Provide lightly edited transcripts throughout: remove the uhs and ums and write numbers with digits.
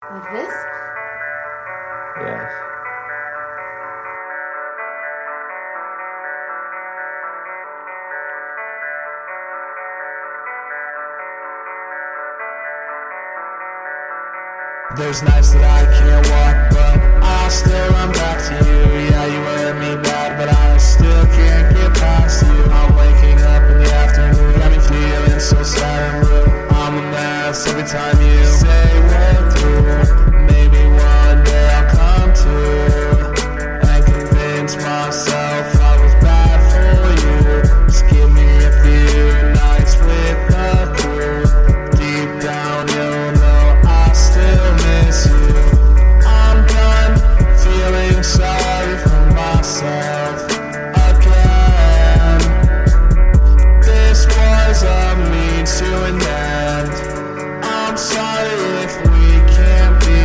Like this? Yes. There's nights that I can't walk, but I still run back to you. Yeah, you hurt me bad, but I still can't get past you. I'm waking up in the afternoon, got me feeling so sad and blue. I'm a mess every time you say we're through. Maybe one day I'll come to and convince myself I was bad for you. Just give me a few nights with the crew. Deep down you'll know I still miss you. I'm done feeling sorry for myself again. This was a means to an end. I'm sorry if we can't be.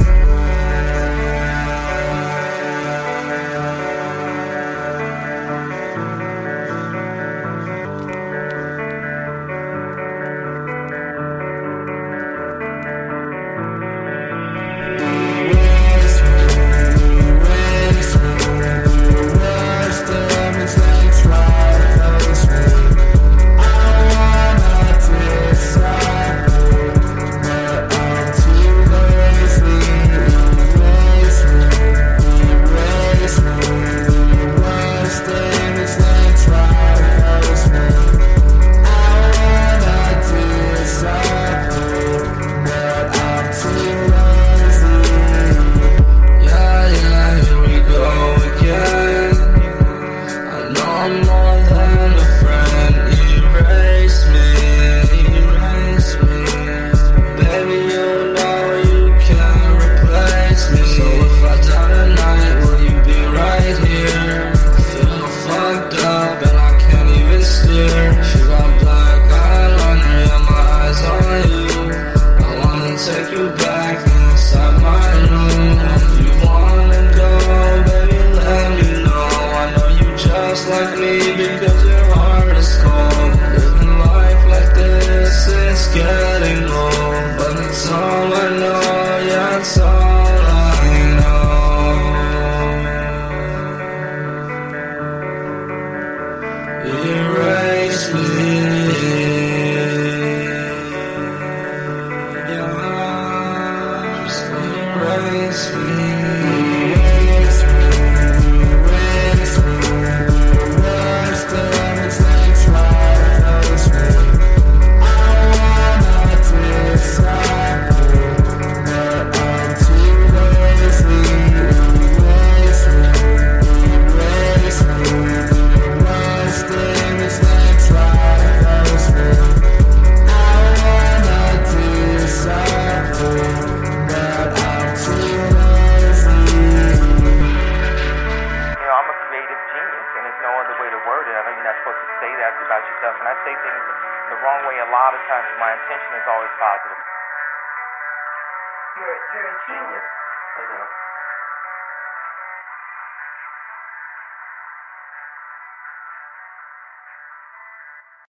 Take you back inside my room. If you wanna go, baby, let me know. I know you just like me because your heart is cold. Living life like this, it's getting old. But it's all I know, yeah, it's all I know. Erase me. Erase me. Erase me. Erase me. Worst damage they try to face me. I wanna disappear, but I'm too lazy. Erase me. Erase me. Worst damage they try to face me. I wanna disappear. I'm a creative genius, and there's no other way to word it. I know you're not supposed to say that about yourself, and I say things the wrong way a lot of times. My intention is always positive. You're a genius. I know.